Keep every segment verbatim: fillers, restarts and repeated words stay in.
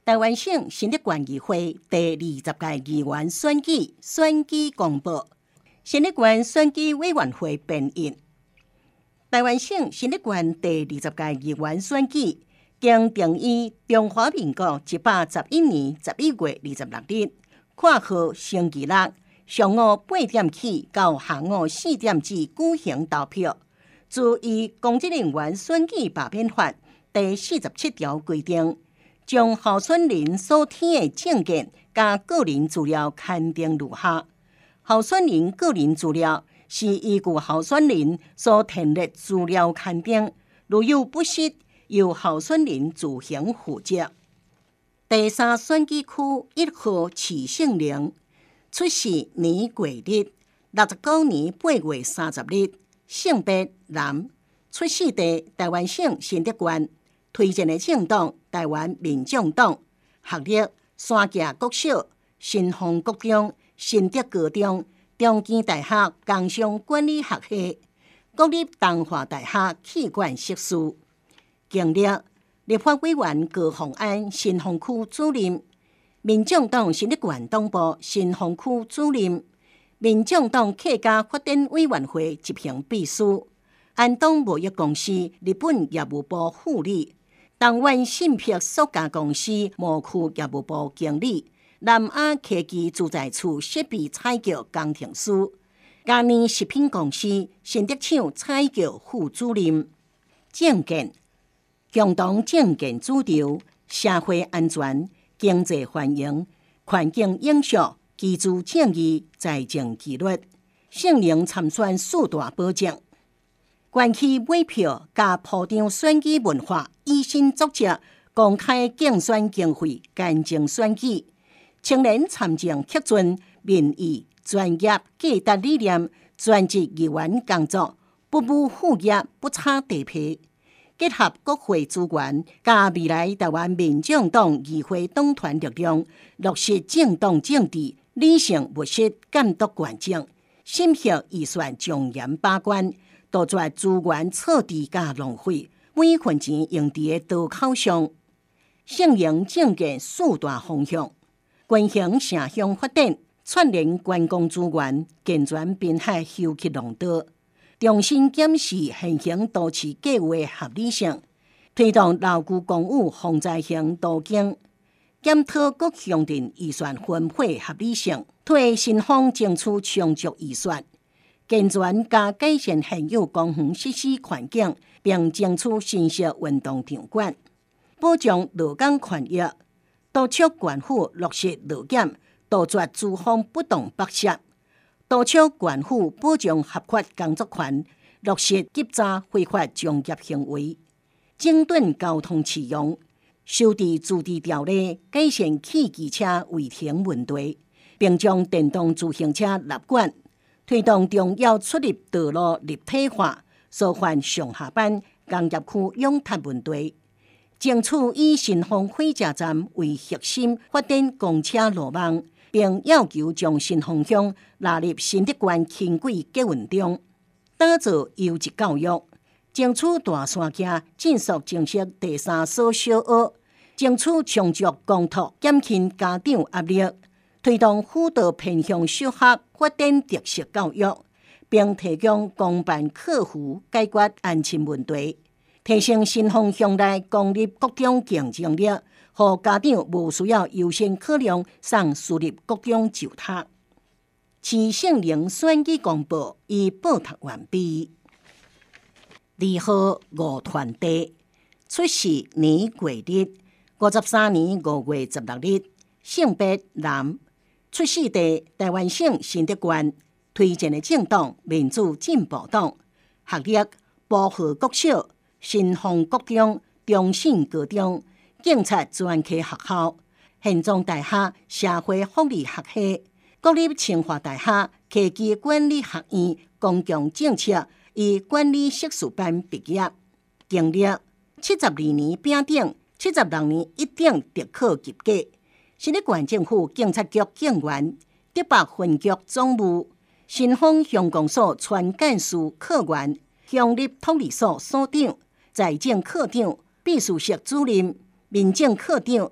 台湾省新竹县议会第二十届议员选举选举公布，新竹县选举委员会编印。台湾省新竹县第二十届议员选举，经定于中华民国一百十一年十一月二十六日，括号星期六上午八点起到下午四点止举行投票。自依《公职人员选举罢免法》第四十七条规定，将候选人所填的证件加个人资料刊登如下：候选人个人资料是依据候选人所填列资料刊登，如有不实，由候选人自行负责。第三选举区一号徐胜玲，出世年月日六十九年八月三十日，性别男，出世地台湾省新竹县，推荐的政党台湾民众党，学历三峡国小、新丰国中、新竹高中、中基大学工商管理学系、国立东华大学气管硕士。经历立法委员高虹安新丰区主任，民众党新竹县党部新丰区主任，民众党客家发展委员会执行秘书，安东贸易公司日本业务部副理，东湾信票塑胶公司模区业务部经理，南亚科技住宅处设备采购工程师，嘉年食品公司新竹厂采购副主任。政见共同政见主张社会安全、经济繁荣、环境永续、居住正义、财政纪律，胜赢参选四大保证。选区买票加铺张选举文化，以身作则，公开竞选经费，干净选举。青年参政恪尽民意、专业价值理念，专职议员工作，不务副业，不差地皮。结合国会资源，加未来台湾民众党议会党团力量，落实政党政治，理性务实，监督权政，审核预算从严把关，杜绝资源错置加浪费，每分钱用伫刀口上。胜赢政见四大方向：关心城乡发展，串联观光资源，健全滨海休憩农道。重新检视现行都市计划合理性，推动牢固公有防灾型途径，检讨各乡镇预算分配合理性，替新丰争取充足预算，健全加改善现有公园设施环境，并争取新设运动场馆，保障劳工权益，督促县府落实劳检，杜绝资方不当剥削。督促县府保障合法工作权，落实缉查非法从业行为，整顿交通市容，修订自治条例，改善汽机车违停问题，并将电动自行车纳管，推动重要出入道路立体化，舒缓上下班工业区拥堵问题，争取以新丰火车站为核心发展公车路网。并要求将新丰乡纳入新竹县轻轨捷运中，打造优质教育，争取大山径尽速正式第三所小学，争取充足公托，减轻家长压力，推动辅导偏乡小学发展特色教育，并提供公办客服解决安全问题，提升新丰乡内公立各种竞争力。互家长无需要优先考量送私立国中就读。市胜玲选举公报已报读完毕。二号吴团地，出世年月日五十三年五月十六日，性别男，出世地台湾省新竹县，推荐的政党民主进步党，学历保和国小、新丰国中、中信高中。警察专科学校、现状大学社会福利学系、国立清华大学科技管理学院公共政策与管理硕士班毕业，经历七十二年丙等、七十六年一等特考及格，新竹县政府警察局警员、竹北分局总务、新丰乡公所传干事课员、乡立托儿所所长、财政科长、秘书室主任。民政科长、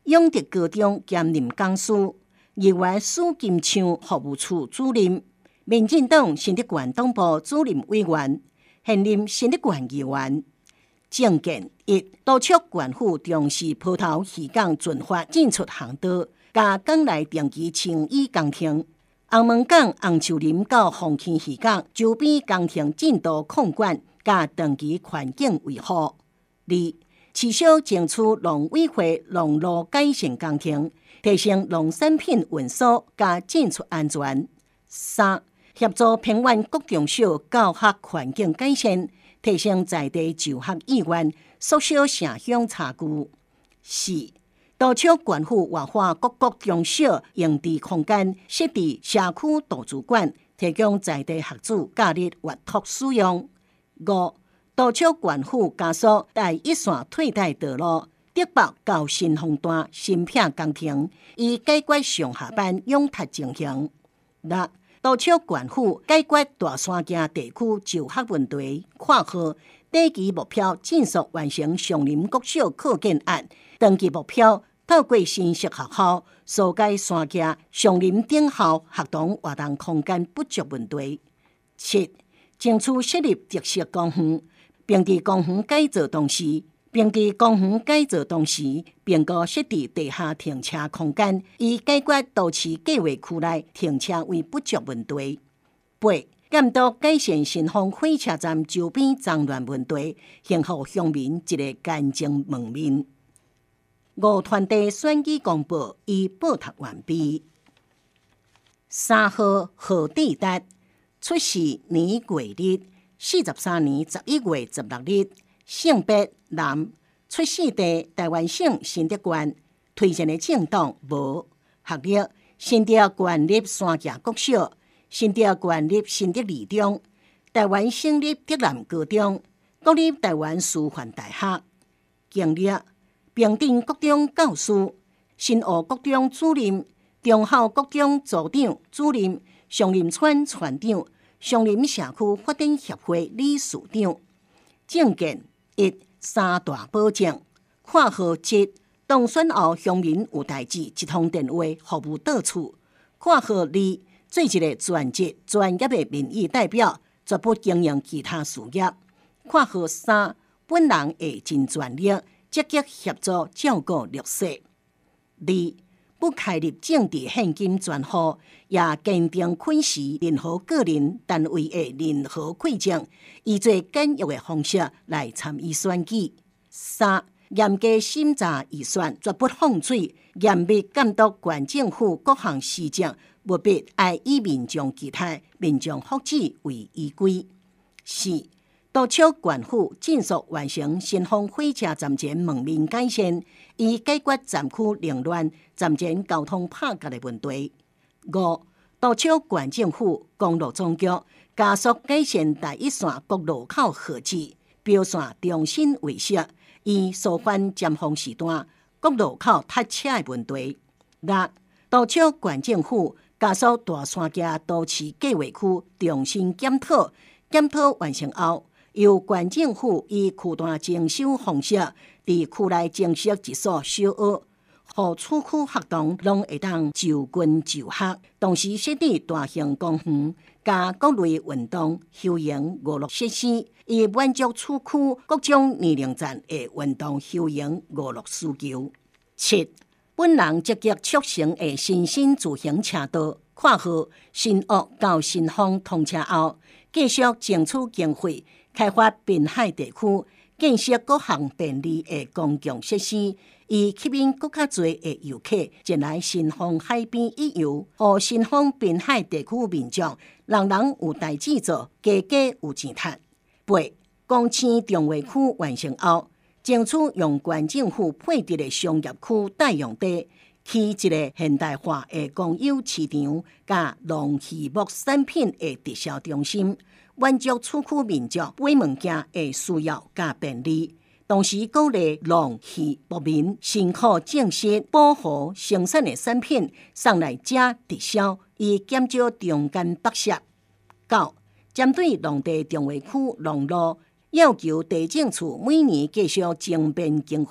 永德高中兼任讲师，议员苏金昌服务处主任，民进党新竹县党部主任委员，现任新竹县议员。政见一，督促县府重视葡萄渔港尽发展出航道，加港内定期清淤工程。红门港、红树林到红坑渔港周边工程进度控管，加长期环境维护。二，持续争取农委会农路改善工程，提升农产品运输加进出安全。三，协助平原各中小教学环境改善，提升在地就学意愿，缩小城乡差距。四，督促县府活化各国中小用地空间，设置社区图书馆，提供在地学子假日阅读使用。五，督促县府加速第一线替代道路，竹北到新丰段新片工程，以解决上下班拥塞情形。六，督促县府解决大山径地区就学问题，括号短期目标尽速完成上林国小扩建案，长期目标透过新式学校疏解山径上林顶校学童活动空间不足问题。七，争取设立特色公园，并伫公园改造同时，并伫公园改造同时，并搁设置地下停车空间，以解决都市计划区内停车位不足问题。八，监督改善新丰火车站周边脏乱问题，幸福乡民一个干净门面。五团队选举公报已报读完毕。三号何地达，出世年月日，四十三年十一月十六日，性别男，出世地台湾省新竹县，推荐的政党无，学历新竹县立山脚国小，新竹县立新竹二中，台湾省立竹南高中，国立台湾师范大学。经历平镇国中教师，新澳国中主任，中校国中组长、主任，上林村村长，上林社区发展协会理事长。政见一，三大保证，括号一，当选后乡民有代志一通电话服务到厝，括号二，做一个全职专业的民意代表，绝不经营其他事业，括号三，本人会尽全力积极协助照顾弱势。二，不开立政治现金专户，也坚定捆实任何个人单位的任何馈赠，以做简约的方式来参与选举。三，严格审查预算，绝不放水，严密监督县政府各项施政，务必爱以民众期待、民众福祉为依归。四，督促县府尽速完成新丰火车站前门面改善，以解决站区凌乱、站前交通拍夹的问题。五，督促县政府公路总局加速改善第一线国路口号志，标线重新维设，以缩缓尖峰时段国路口塞车的问题。六，督促县政府加速大山径都市计划区重新检讨，检讨完成后，由县政府以区段征收方式，伫区内建设一所小学，互厝区学童拢会当就近就学，同时设置大型公园，加各类运动、休闲、娱乐设施，以满足厝区各种年龄层的运动、休闲、娱乐需求。七，本人积极促成的新兴自行车道，括号新屋到新丰通车后，继续争取经费，开发滨海地区，建设各项便利的公共设施，以吸引更较多的游客前来新丰海边一游，互新丰滨海地区民众人人有代志做，家家有钱赚。八，公青中华区完成后，争取用县政府配置的商业区代用地，起一个现代化的公有市场，加农渔牧产品的直销中心，满足厝区民众买物件的需要加便利。同时鼓励农渔牧民辛苦种植、保护生产的产品送来遮直销，以减少中间剥削。九，针对农地中华区农路，要求地政处每年继续增编经费，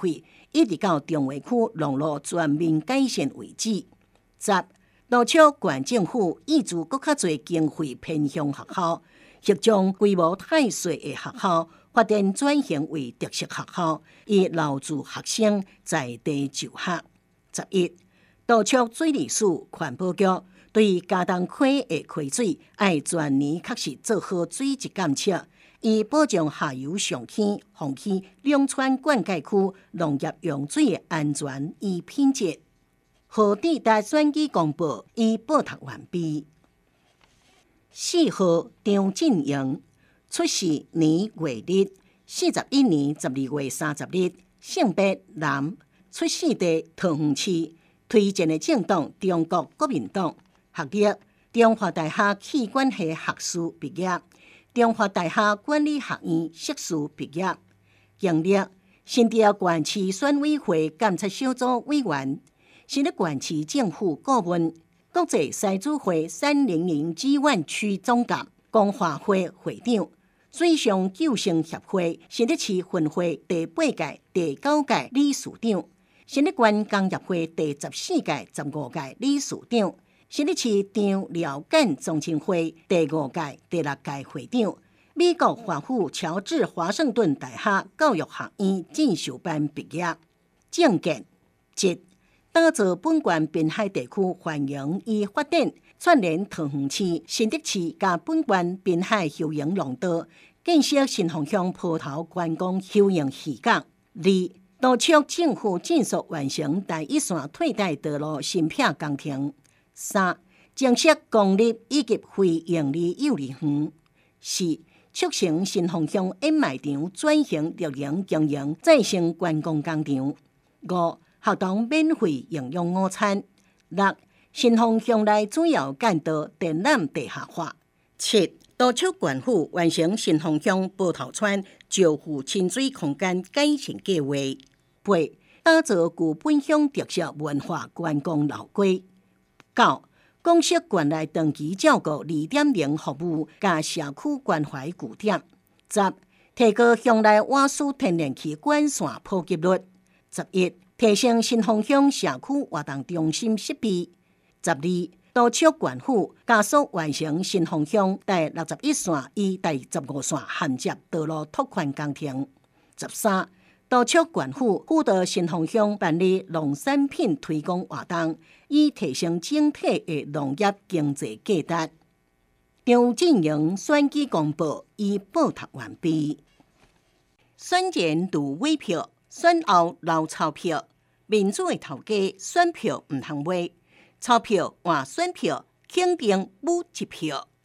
一直到中华区农路全面改善为止。十、督促县政府挹注更较侪经费偏乡学校，或将规模太小的学校发展转型为特色学校，以留住学生在地就学。十一、督促水利署环保局对嘉东溪的溪水，爱全年确实做好水质监测，以保障下游上区、洪区两川灌溉区农业用水的安全与品质。何地大选举公报已报读完毕。四号张振营，出世年月日四十一年十二月三十日，性别男，出世地桃园市，推荐的政党中国国民党，学历中华大学气管系学士毕业，中华大学管理学院硕士毕业，经历新竹县市选委会监察小组委员。新竹县市政府顾问、国际狮子会三零零支援区总监、光华会会长、水上救生协会新竹市分会第八届、第九届理事长、新竹县工业会第十四届、十五届理事长、新竹市张廖简宗亲会第五届、第六届会长、美国华府乔治华盛顿大学教育学院进修班毕业。政见一、打造本县滨海地区繁荣与发展，串联桃园市、新竹市甲本县滨海休闲农道，建设新丰乡坡头观光休闲渔港。二、督促政府尽速完成第一线替代道路新片工程。三、增设公立以及非营利幼儿园。四、促成新丰乡演卖场转型绿营经营再生观光工厂。五、学童免费营养午餐。六、新丰乡内主要干道电缆地下化。七、督促县府完成新丰乡波头村照护亲水空间改善计划。八、打造具本乡特色文化观光老街。九、公设县内长期照顾二点零服务加社区关怀据点。十、提高乡内瓦斯天然气管线普及率。十一、提升新丰乡社区活动中心设备。十二、督促县府加速完成新丰乡第六十一线与第十五线衔接道路拓宽工程。十三、督促县府辅导新丰乡办理农产品推广活动，以提升整体的农业经济价值。张振营选举公报已报读完毕。选前如买票，选后留钞票。民主的头家，选票唔通买，钞票换选票，肯定武一票。